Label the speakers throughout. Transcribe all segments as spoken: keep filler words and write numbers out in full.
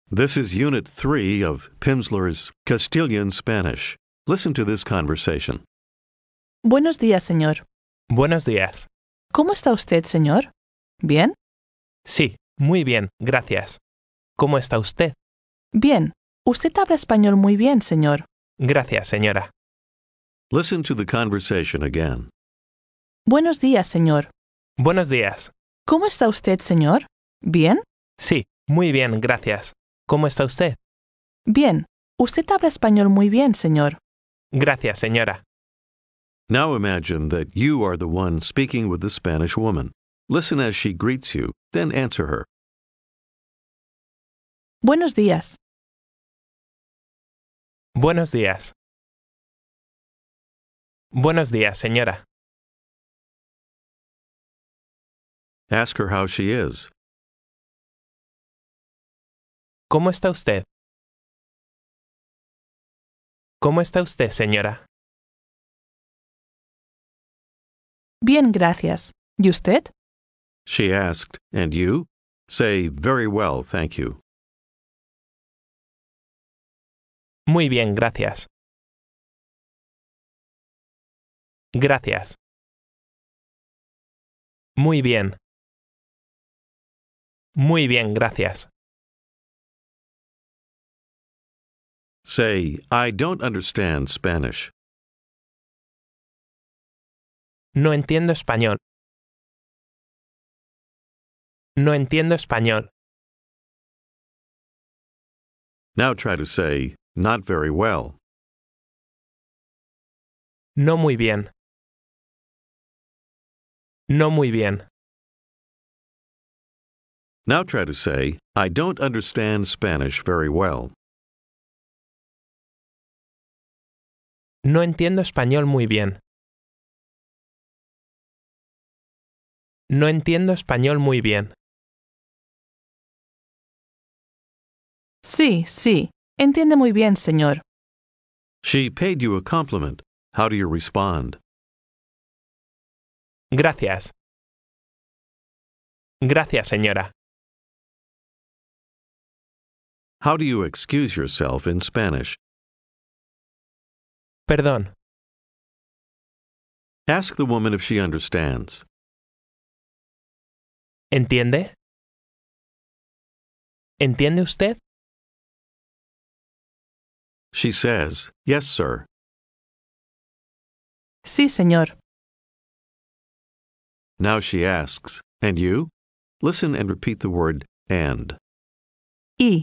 Speaker 1: This is Unit three of Pimsleur's Castilian Spanish. Listen to this conversation.
Speaker 2: Buenos días, señor.
Speaker 3: Buenos días.
Speaker 2: ¿Cómo está usted, señor? ¿Bien?
Speaker 3: Sí, muy bien, gracias. ¿Cómo está usted?
Speaker 2: Bien. Usted habla español muy bien, señor.
Speaker 3: Gracias, señora.
Speaker 1: Listen to the conversation again.
Speaker 2: Buenos días, señor.
Speaker 3: Buenos días.
Speaker 2: ¿Cómo está usted, señor? ¿Bien?
Speaker 3: Sí, muy bien, gracias. ¿Cómo está usted?
Speaker 2: Bien. Usted habla español muy bien, señor.
Speaker 3: Gracias, señora.
Speaker 1: Now imagine that you are the one speaking with the Spanish woman. Listen as she greets you, then answer her.
Speaker 2: Buenos días.
Speaker 3: Buenos días. Buenos días, señora.
Speaker 1: Ask her how she is.
Speaker 3: ¿Cómo está usted? ¿Cómo está usted, señora?
Speaker 2: Bien, gracias. ¿Y usted?
Speaker 1: She asked, and you? Say, very well, thank you.
Speaker 3: Muy bien, gracias. Gracias. Muy bien. Muy bien, gracias.
Speaker 1: Say, I don't understand Spanish.
Speaker 3: No entiendo español. No entiendo español.
Speaker 1: Now try to say, not very well.
Speaker 3: No muy bien. No muy bien.
Speaker 1: Now try to say, I don't understand Spanish very well.
Speaker 3: No entiendo español muy bien. No entiendo español muy bien.
Speaker 2: Sí, sí. Entiende muy bien, señor.
Speaker 1: She paid you a compliment. How do you respond?
Speaker 3: Gracias. Gracias, señora.
Speaker 1: How do you excuse yourself in Spanish?
Speaker 3: Perdón.
Speaker 1: Ask the woman if she understands.
Speaker 3: ¿Entiende? ¿Entiende usted?
Speaker 1: She says, yes, sir.
Speaker 2: Sí, señor.
Speaker 1: Now she asks, and you? Listen and repeat the word and.
Speaker 2: ¿Y?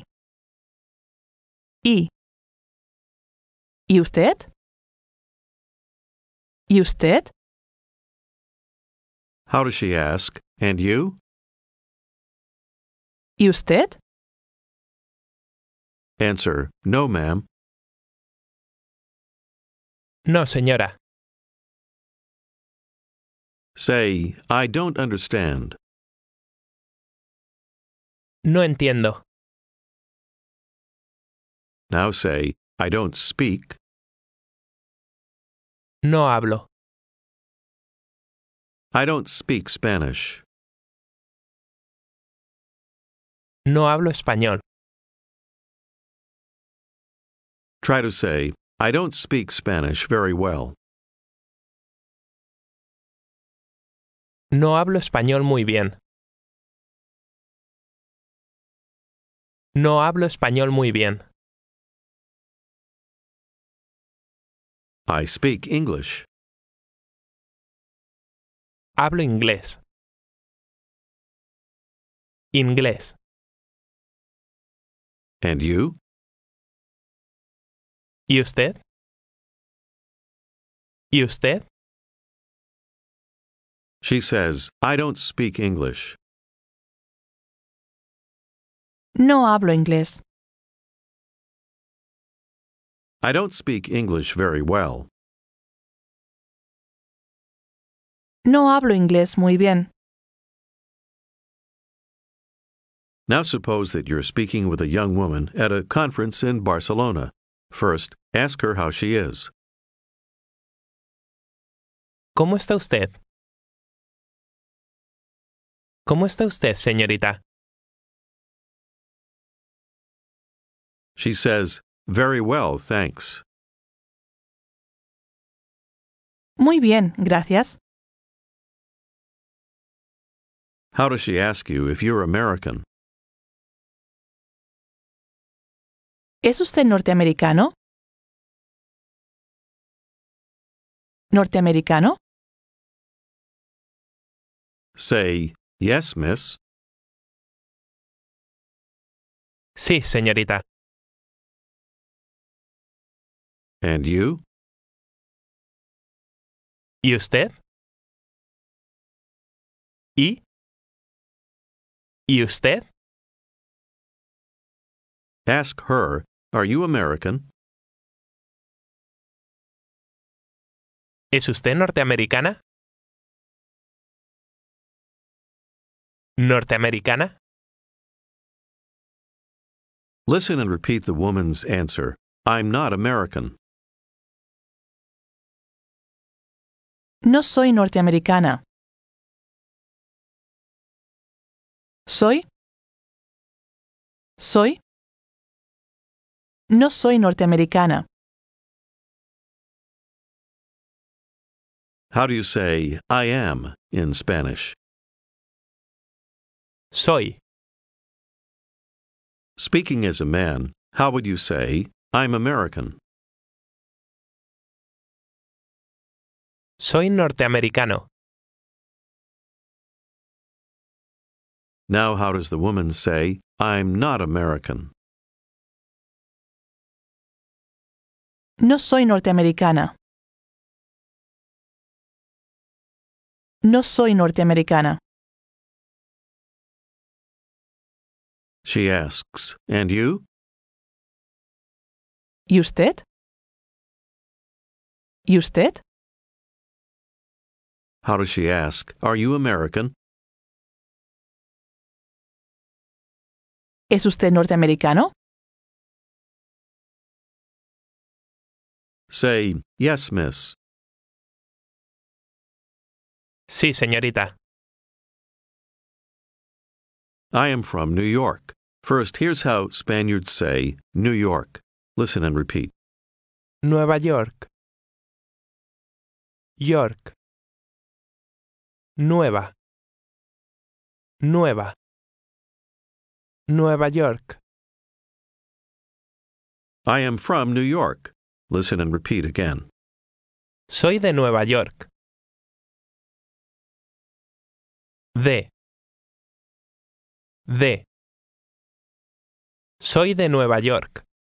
Speaker 2: ¿Y? ¿Y usted? ¿Y usted?
Speaker 1: How does she ask, and you?
Speaker 2: ¿Y usted?
Speaker 1: Answer, no, ma'am.
Speaker 3: No, señora.
Speaker 1: Say, I don't understand.
Speaker 3: No entiendo.
Speaker 1: Now say, I don't speak.
Speaker 3: No hablo.
Speaker 1: I don't speak Spanish.
Speaker 3: No hablo español.
Speaker 1: Try to say, I don't speak Spanish very well.
Speaker 3: No hablo español muy bien. No hablo español muy bien.
Speaker 1: I speak English.
Speaker 3: Hablo inglés. Inglés.
Speaker 1: And you?
Speaker 3: ¿Y usted? ¿Y usted?
Speaker 1: She says, I don't speak English.
Speaker 2: No hablo inglés.
Speaker 1: I don't speak English very well.
Speaker 2: No hablo inglés muy bien.
Speaker 1: Now suppose that you're speaking with a young woman at a conference in Barcelona. First, ask her how she is.
Speaker 3: ¿Cómo está usted? ¿Cómo está usted, señorita?
Speaker 1: She says, "Very well, thanks."
Speaker 2: Muy bien, gracias.
Speaker 1: How does she ask you if you're American?
Speaker 2: ¿Es usted norteamericano? ¿Norteamericano?
Speaker 1: Say, "Yes, miss."
Speaker 3: Sí, señorita.
Speaker 1: And you?
Speaker 3: ¿Y usted? ¿Y? ¿Y usted?
Speaker 1: Ask her, "Are you American?"
Speaker 3: ¿Es usted norteamericana? ¿Norteamericana?
Speaker 1: Listen and repeat the woman's answer. "I'm not American."
Speaker 2: No soy norteamericana. ¿Soy? ¿Soy? No soy norteamericana.
Speaker 1: How do you say "I am" in Spanish?
Speaker 3: Soy.
Speaker 1: Speaking as a man, how would you say, "I'm American"?
Speaker 3: Soy norteamericano.
Speaker 1: Now how does the woman say, "I'm not American"?
Speaker 2: No soy norteamericana. No soy norteamericana.
Speaker 1: She asks, "And you?"
Speaker 2: ¿Y usted? ¿Y usted?
Speaker 1: How does she ask, "Are you American"?
Speaker 2: ¿Es usted norteamericano?
Speaker 1: Say, "Yes, miss."
Speaker 3: Sí, señorita.
Speaker 1: I am from New York. First, here's how Spaniards say New York. Listen and repeat.
Speaker 3: Nueva York. York. Nueva. Nueva. Nueva York.
Speaker 1: I am from New York. Listen and repeat again.
Speaker 3: Soy de Nueva York. De. De. Soy de Nueva York.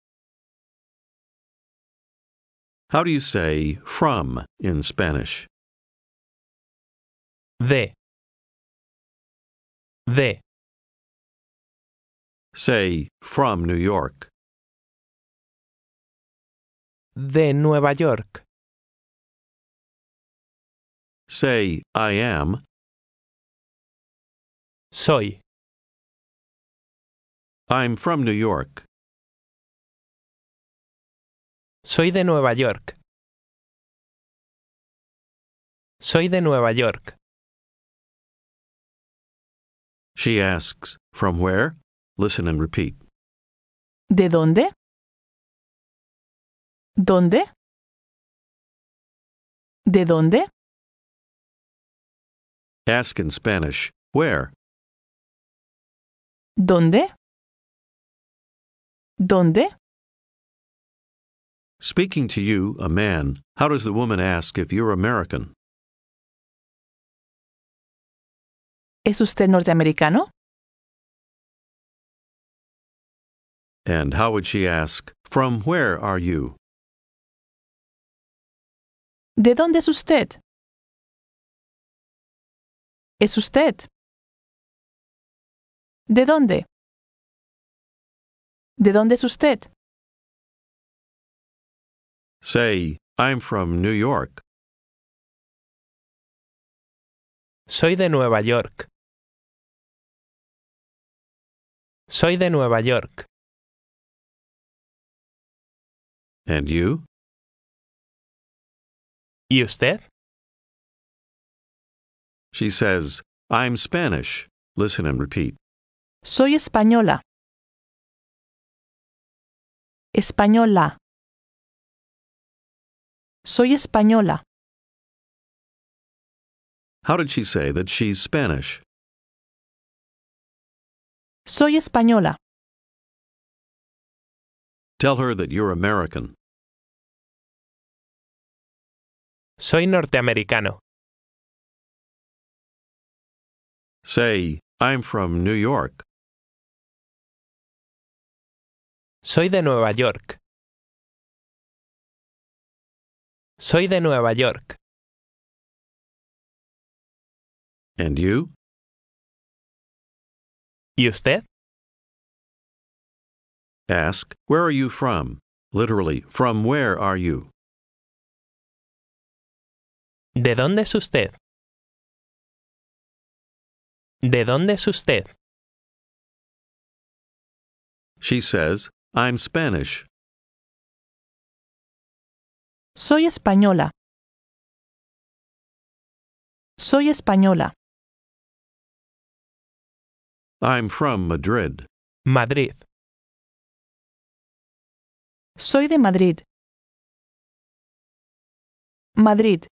Speaker 1: How do you say "from" in Spanish?
Speaker 3: De. De.
Speaker 1: Say, "From New York."
Speaker 3: De Nueva York.
Speaker 1: Say, "I am."
Speaker 3: Soy.
Speaker 1: I'm from New York.
Speaker 3: Soy de Nueva York. Soy de Nueva York.
Speaker 1: She asks, "From where?" Listen and repeat.
Speaker 2: ¿De dónde? ¿Dónde? ¿De dónde?
Speaker 1: Ask in Spanish, "Where?"
Speaker 2: ¿Dónde? ¿Dónde?
Speaker 1: Speaking to you, a man, how does the woman ask if you're American?
Speaker 2: ¿Es usted norteamericano?
Speaker 1: And how would she ask, "From where are you?"
Speaker 2: ¿De dónde es usted? ¿Es usted? ¿De dónde? ¿De dónde es usted?
Speaker 1: Say, "I'm from New York."
Speaker 3: Soy de Nueva York. Soy de Nueva York.
Speaker 1: And you?
Speaker 3: ¿Y usted?
Speaker 1: She says, "I'm Spanish." Listen and repeat.
Speaker 2: Soy española. Española. Soy española.
Speaker 1: How did she say that she's Spanish?
Speaker 2: Soy española.
Speaker 1: Tell her that you're American.
Speaker 3: Soy norteamericano.
Speaker 1: Say, I'm from New York.
Speaker 3: Soy de Nueva York. Soy de Nueva York.
Speaker 1: And you?
Speaker 3: ¿Y usted?
Speaker 1: Ask, where are you from? Literally, from where are you?
Speaker 3: ¿De dónde es usted? ¿De dónde es usted?
Speaker 1: She says, I'm Spanish.
Speaker 2: Soy española. Soy española.
Speaker 1: I'm from Madrid.
Speaker 3: Madrid.
Speaker 2: Soy de Madrid. Madrid.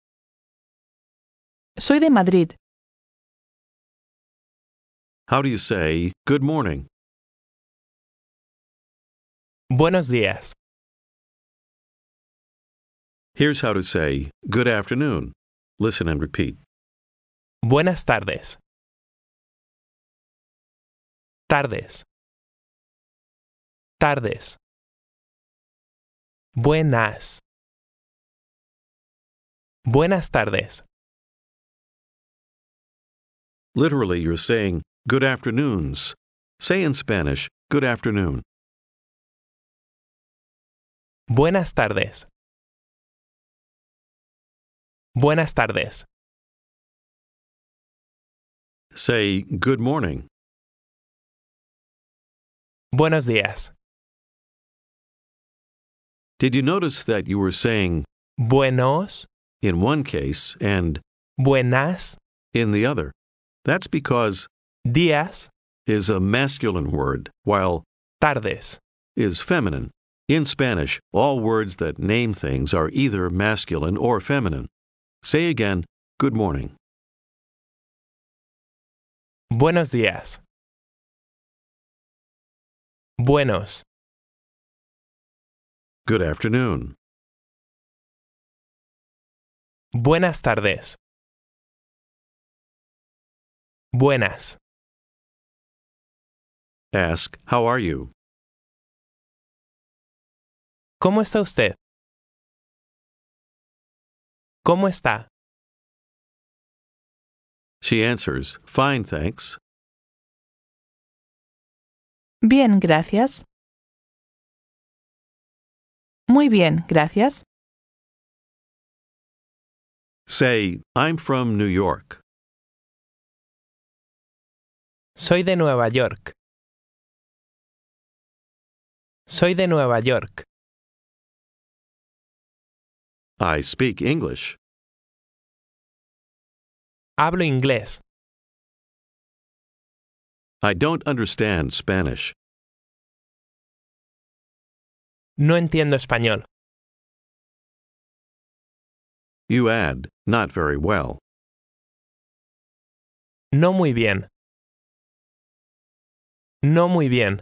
Speaker 2: Soy de Madrid.
Speaker 1: How do you say, good morning?
Speaker 3: Buenos días.
Speaker 1: Here's how to say, good afternoon. Listen and repeat.
Speaker 3: Buenas tardes. Tardes. Tardes. Buenas. Buenas tardes.
Speaker 1: Literally, you're saying, good afternoons. Say in Spanish, good afternoon.
Speaker 3: Buenas tardes. Buenas tardes.
Speaker 1: Say, good morning.
Speaker 3: Buenos días.
Speaker 1: Did you notice that you were saying
Speaker 3: Buenos.
Speaker 1: in one case and
Speaker 3: Buenas.
Speaker 1: in the other? That's because
Speaker 3: Días.
Speaker 1: is a masculine word, while
Speaker 3: Tardes.
Speaker 1: is feminine. In Spanish, all words that name things are either masculine or feminine. Say again, good morning.
Speaker 3: Buenos días. Buenos.
Speaker 1: Good afternoon.
Speaker 3: Buenas tardes. Buenas.
Speaker 1: Ask, how are you?
Speaker 3: ¿Cómo está usted? ¿Cómo está?
Speaker 1: She answers, fine, thanks.
Speaker 2: Bien, gracias. Muy bien, gracias.
Speaker 1: Say, I'm from New York.
Speaker 3: Soy de Nueva York. Soy de Nueva York.
Speaker 1: I speak English.
Speaker 3: Hablo inglés.
Speaker 1: I don't understand Spanish.
Speaker 3: No entiendo español.
Speaker 1: You add, not very well.
Speaker 3: No muy bien. No muy bien.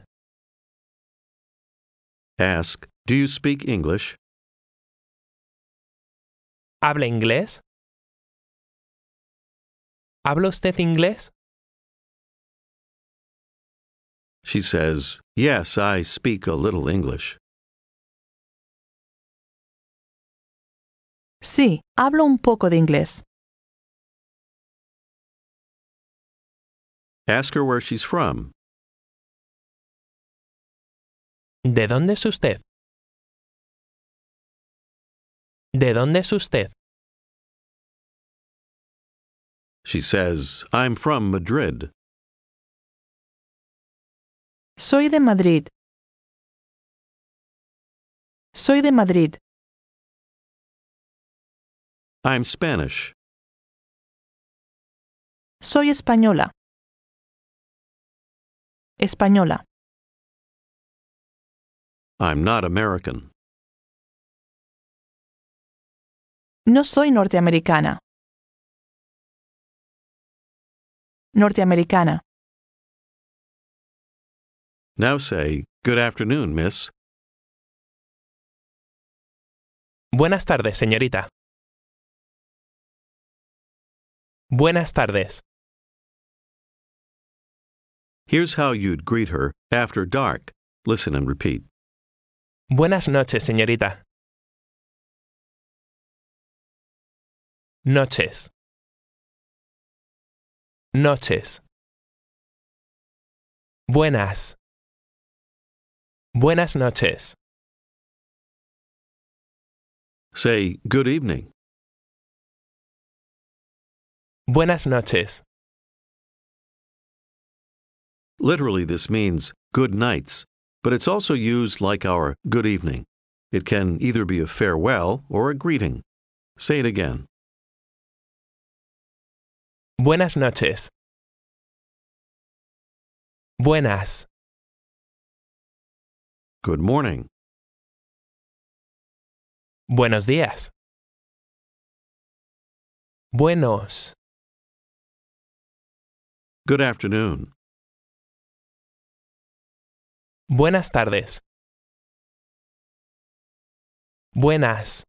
Speaker 1: Ask, do you speak English?
Speaker 3: ¿Habla inglés? ¿Habla usted inglés?
Speaker 1: She says, yes, I speak a little English.
Speaker 2: Sí, hablo un poco de inglés.
Speaker 1: Ask her where she's from.
Speaker 3: ¿De dónde es usted? ¿De dónde es usted?
Speaker 1: She says, I'm from Madrid.
Speaker 2: Soy de Madrid. Soy de Madrid.
Speaker 1: I'm Spanish.
Speaker 2: Soy española. Española.
Speaker 1: I'm not American.
Speaker 2: No soy norteamericana. Norteamericana.
Speaker 1: Now say, good afternoon, miss.
Speaker 3: Buenas tardes, señorita. Buenas tardes.
Speaker 1: Here's how you'd greet her after dark. Listen and repeat.
Speaker 3: Buenas noches, señorita. Noches. Noches. Buenas. Buenas noches.
Speaker 1: Say, good evening.
Speaker 3: Buenas noches.
Speaker 1: Literally, this means good nights, but it's also used like our good evening. It can either be a farewell or a greeting. Say it again.
Speaker 3: Buenas noches. Buenas.
Speaker 1: Good morning.
Speaker 3: Buenos días. Buenos.
Speaker 1: Good afternoon.
Speaker 3: Buenas tardes. Buenas.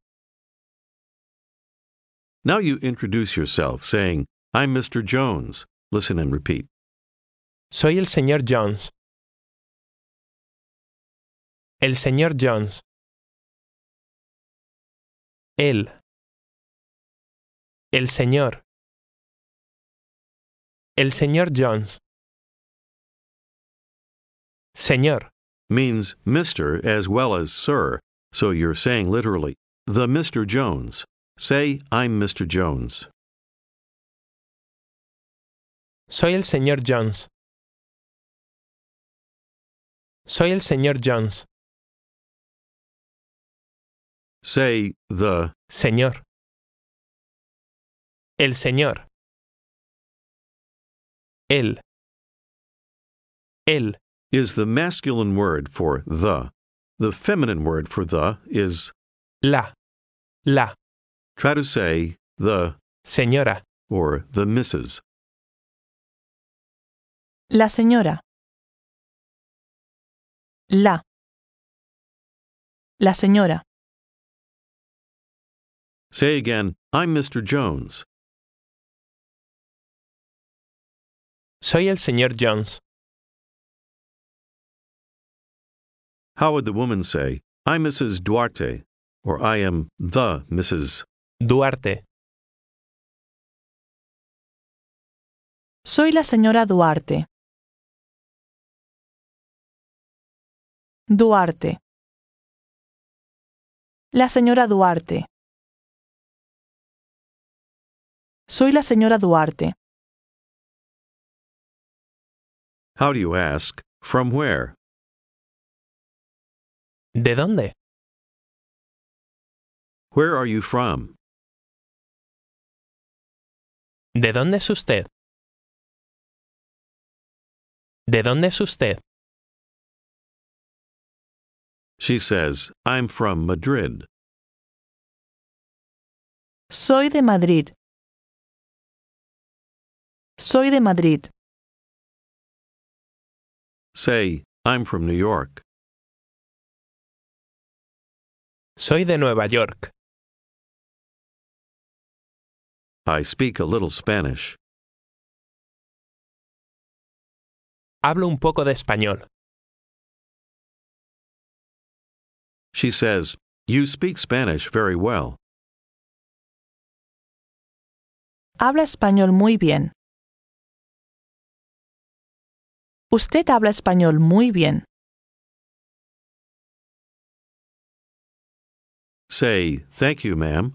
Speaker 1: Now you introduce yourself, saying, I'm Mister Jones. Listen and repeat.
Speaker 3: Soy el señor Jones. El señor Jones. Él. El señor. El señor Jones. Señor.
Speaker 1: Means Mister as well as Sir, so you're saying literally, the Mister Jones. Say, I'm Mister Jones.
Speaker 3: Soy el señor Jones. Soy el señor Jones.
Speaker 1: Say, the.
Speaker 3: Señor. El señor. Él. Él.
Speaker 1: Is the masculine word for the. The feminine word for the is.
Speaker 3: La. La.
Speaker 1: Try to say, the.
Speaker 3: Señora.
Speaker 1: Or the Missus
Speaker 2: La señora. La. La señora.
Speaker 1: Say again, I'm Mister Jones.
Speaker 3: Soy el señor Jones.
Speaker 1: How would the woman say, I'm Missus Duarte, or I am the Missus
Speaker 3: Duarte.
Speaker 2: Soy la señora Duarte. Duarte. La señora Duarte. Soy la señora Duarte.
Speaker 1: How do you ask, from where?
Speaker 3: ¿De dónde?
Speaker 1: Where are you from?
Speaker 3: ¿De dónde es usted? ¿De dónde es usted?
Speaker 1: She says, I'm from Madrid.
Speaker 2: Soy de Madrid. Soy de Madrid.
Speaker 1: Say, I'm from New York.
Speaker 3: Soy de Nueva York.
Speaker 1: I speak a little Spanish.
Speaker 3: Hablo un poco de español.
Speaker 1: She says, you speak Spanish very well.
Speaker 2: Habla español muy bien. Usted habla español muy bien.
Speaker 1: Say, thank you, ma'am.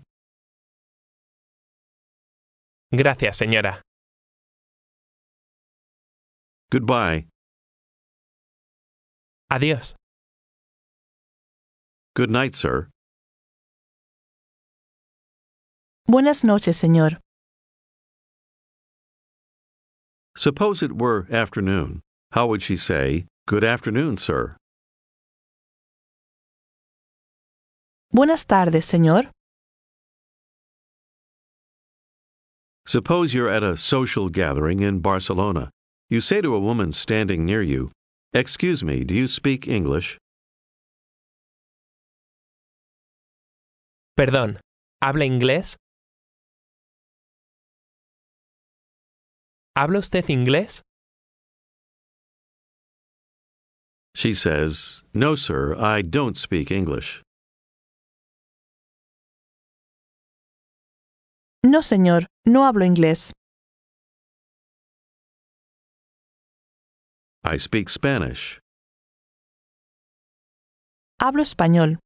Speaker 3: Gracias, señora.
Speaker 1: Goodbye.
Speaker 3: Adiós.
Speaker 1: Good night, sir.
Speaker 2: Buenas noches, señor.
Speaker 1: Suppose it were afternoon. How would she say, good afternoon, sir?
Speaker 2: Buenas tardes, señor.
Speaker 1: Suppose you're at a social gathering in Barcelona. You say to a woman standing near you, "Excuse me, do you speak English?"
Speaker 3: Perdón, ¿habla inglés? ¿Habla usted inglés?
Speaker 1: She says, "No, sir, I don't speak English."
Speaker 2: No, señor, no hablo inglés.
Speaker 1: I speak Spanish.
Speaker 2: Hablo español.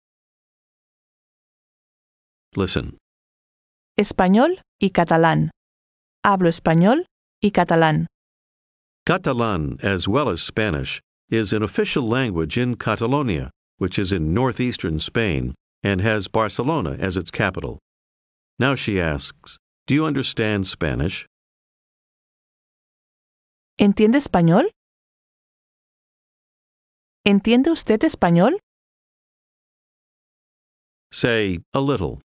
Speaker 1: Listen.
Speaker 2: Español y catalán. Hablo español y catalán.
Speaker 1: Catalan, as well as Spanish, is an official language in Catalonia, which is in northeastern Spain and has Barcelona as its capital. Now she asks, "Do you understand Spanish?"
Speaker 2: ¿Entiende español? ¿Entiende usted español?
Speaker 1: Say, "A little."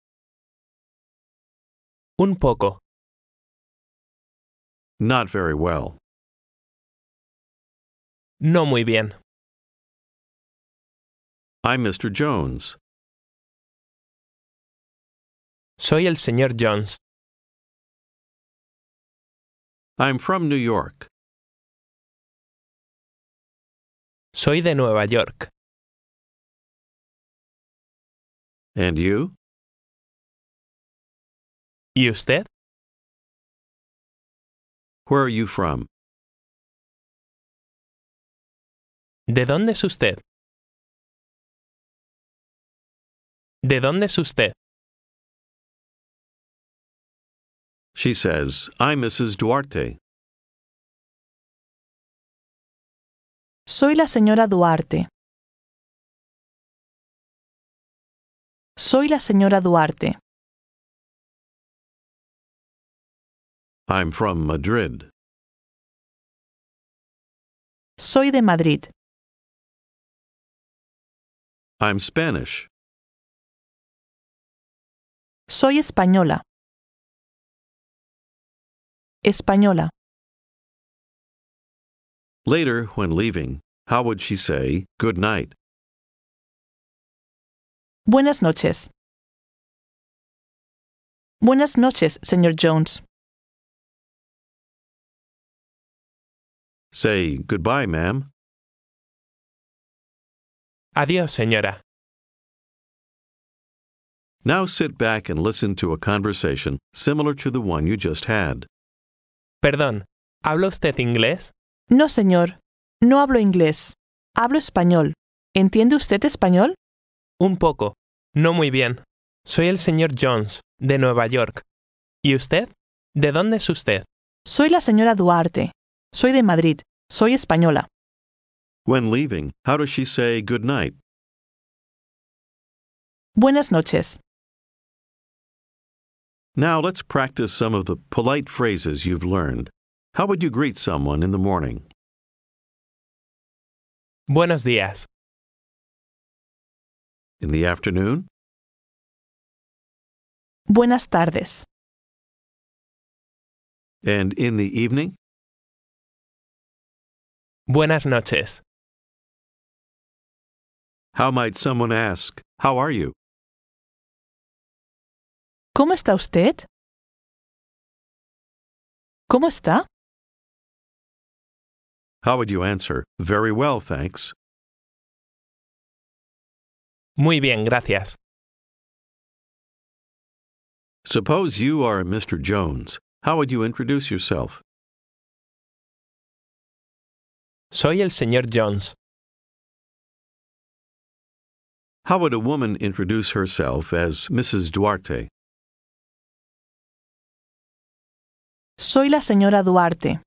Speaker 3: Un poco.
Speaker 1: Not very well.
Speaker 3: No muy bien.
Speaker 1: I'm Mister Jones.
Speaker 3: Soy el señor Jones.
Speaker 1: I'm from New York.
Speaker 3: Soy de Nueva York.
Speaker 1: And you?
Speaker 3: ¿Y usted?
Speaker 1: Where are you from?
Speaker 3: ¿De dónde es usted? ¿De dónde es usted?
Speaker 1: She says, "I'm Missus Duarte."
Speaker 2: Soy la señora Duarte. Soy la señora Duarte.
Speaker 1: I'm from Madrid.
Speaker 2: Soy de Madrid.
Speaker 1: I'm Spanish.
Speaker 2: Soy española. Española.
Speaker 1: Later, when leaving, how would she say, "Good night"?
Speaker 2: Buenas noches. Buenas noches, señor Jones.
Speaker 1: Say, "Goodbye, ma'am."
Speaker 3: Adiós, señora.
Speaker 1: Now sit back and listen to a conversation similar to the one you just had.
Speaker 3: Perdón, ¿habla usted inglés?
Speaker 2: No, señor. No hablo inglés. Hablo español. ¿Entiende usted español?
Speaker 3: Un poco. No muy bien. Soy el señor Jones, de Nueva York. ¿Y usted? ¿De dónde es usted?
Speaker 2: Soy la señora Duarte. Soy de Madrid. Soy española.
Speaker 1: When leaving, how does she say good night?
Speaker 2: Buenas noches.
Speaker 1: Now let's practice some of the polite phrases you've learned. How would you greet someone in the morning?
Speaker 3: Buenos días.
Speaker 1: In the afternoon?
Speaker 2: Buenas tardes.
Speaker 1: And in the evening?
Speaker 3: Buenas noches.
Speaker 1: How might someone ask, "How are you?"
Speaker 2: ¿Cómo está usted? ¿Cómo está?
Speaker 1: How would you answer, "Very well, thanks"?
Speaker 3: Muy bien, gracias.
Speaker 1: Suppose you are Mister Jones. How would you introduce yourself?
Speaker 3: Soy el señor Jones.
Speaker 1: How would a woman introduce herself as Missus Duarte?
Speaker 2: Soy la señora Duarte.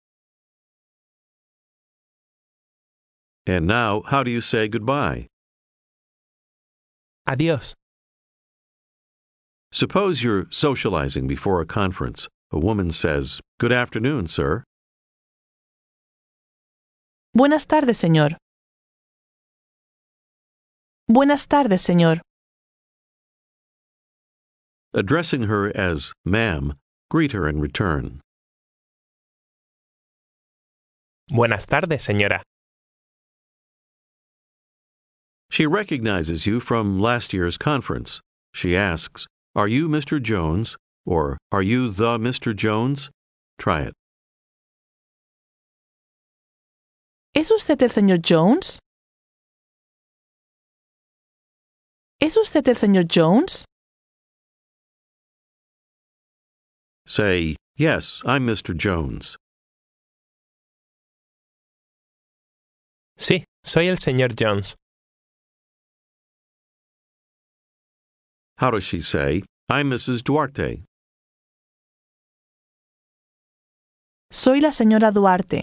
Speaker 1: And now, how do you say goodbye?
Speaker 3: Adiós.
Speaker 1: Suppose you're socializing before a conference. A woman says, "Good afternoon, sir."
Speaker 2: Buenas tardes, señor. Buenas tardes, señor.
Speaker 1: Addressing her as ma'am, greet her in return.
Speaker 3: Buenas tardes, señora.
Speaker 1: She recognizes you from last year's conference. She asks, "Are you Mister Jones?" or "Are you the Mister Jones?" Try it.
Speaker 2: ¿Es usted el señor Jones? ¿Es usted el señor Jones?
Speaker 1: Say, "Yes, I'm Mister Jones."
Speaker 3: Sí, soy el señor Jones.
Speaker 1: How does she say, "I'm Missus Duarte"?
Speaker 2: Soy la señora Duarte.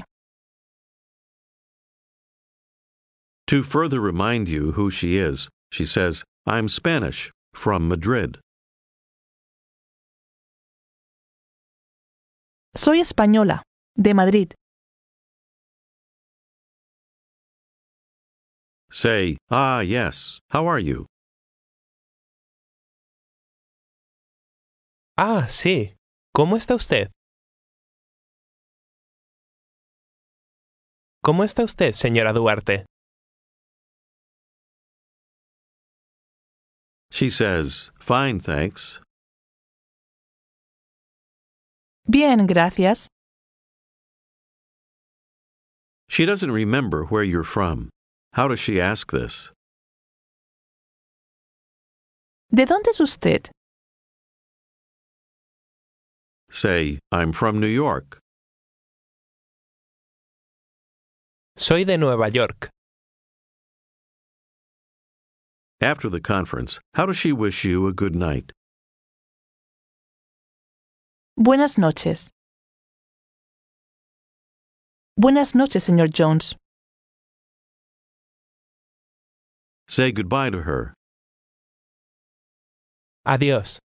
Speaker 1: To further remind you who she is, she says, "I'm Spanish, from Madrid."
Speaker 2: Soy española, de Madrid.
Speaker 1: Say, "Ah, yes, how are you?"
Speaker 3: Ah, sí. ¿Cómo está usted? ¿Cómo está usted, señora Duarte?
Speaker 1: She says, "Fine, thanks."
Speaker 2: Bien, gracias.
Speaker 1: She doesn't remember where you're from. How does she ask this?
Speaker 2: ¿De dónde es usted?
Speaker 1: Say, "I'm from New York."
Speaker 3: Soy de Nueva York.
Speaker 1: After the conference, how does she wish you a good night?
Speaker 2: Buenas noches. Buenas noches, señor Jones.
Speaker 1: Say goodbye to her.
Speaker 3: Adiós.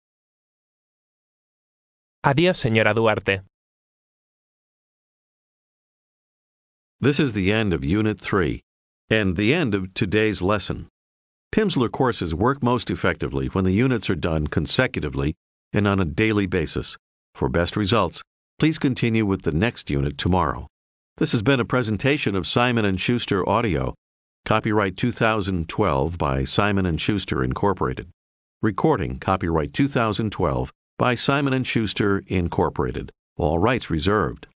Speaker 3: Adiós, señora Duarte.
Speaker 1: This is the end of Unit three, and the end of today's lesson. Pimsleur courses work most effectively when the units are done consecutively and on a daily basis. For best results, please continue with the next unit tomorrow. This has been a presentation of Simon and Schuster Audio. Copyright two thousand twelve by Simon and Schuster Incorporated. Recording copyright two thousand twelve by Simon and Schuster Incorporated. All rights reserved.